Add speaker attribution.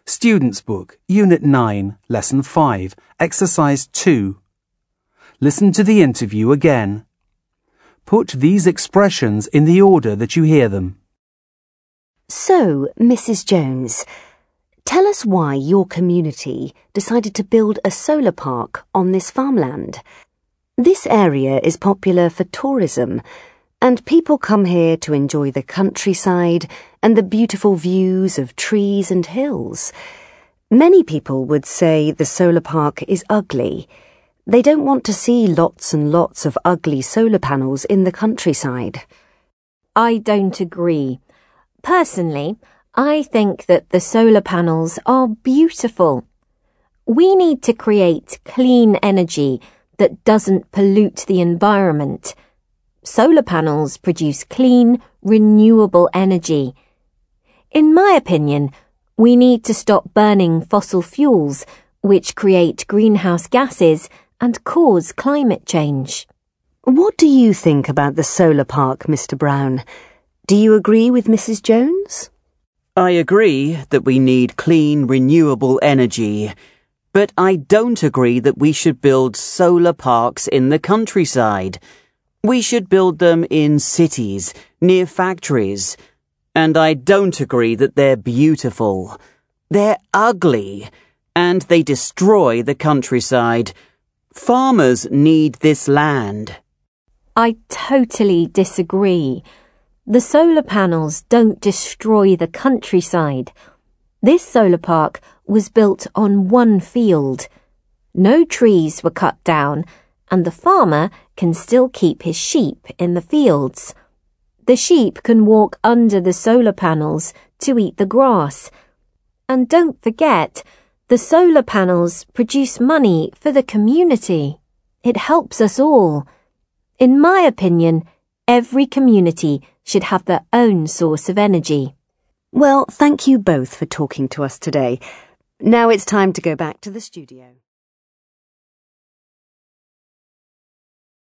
Speaker 1: Student's Book, Unit 9, Lesson 5, Exercise 2. Listen to the interview again. Put these expressions in the order that you hear them.
Speaker 2: So, Mrs. Jones, tell us why your community decided to build a solar park on this farmland. This area is popular for tourism, and people come here to enjoy the countryside and the beautiful views of trees and hills. Many people would say the solar park is ugly. They don't want to see lots and lots of ugly solar panels in the countryside.
Speaker 3: I don't agree. Personally, I think that the solar panels are beautiful. We need to create clean energy that doesn't pollute the environment. Solar panels produce clean, renewable energy. In my opinion, we need to stop burning fossil fuels, which create greenhouse gases and cause climate change.
Speaker 2: What do you think about the solar park, Mr. Brown? Do you agree with Mrs. Jones?
Speaker 4: I agree that we need clean, renewable energy, but I don't agree that we should build solar parks in the countryside. We should build them in cities, near factories. And I don't agree that they're beautiful. They're ugly, and they destroy the countryside. Farmers need this land.
Speaker 3: I totally disagree. The solar panels don't destroy the countryside. This solar park was built on one field. No trees were cut down, and the farmer can still keep his sheep in the fields. The sheep can walk under the solar panels to eat the grass. And don't forget, the solar panels produce money for the community. It helps us all. In my opinion, every community should have their own source of energy.
Speaker 2: Well, thank you both for talking to us today. Now it's time to go back to the studio.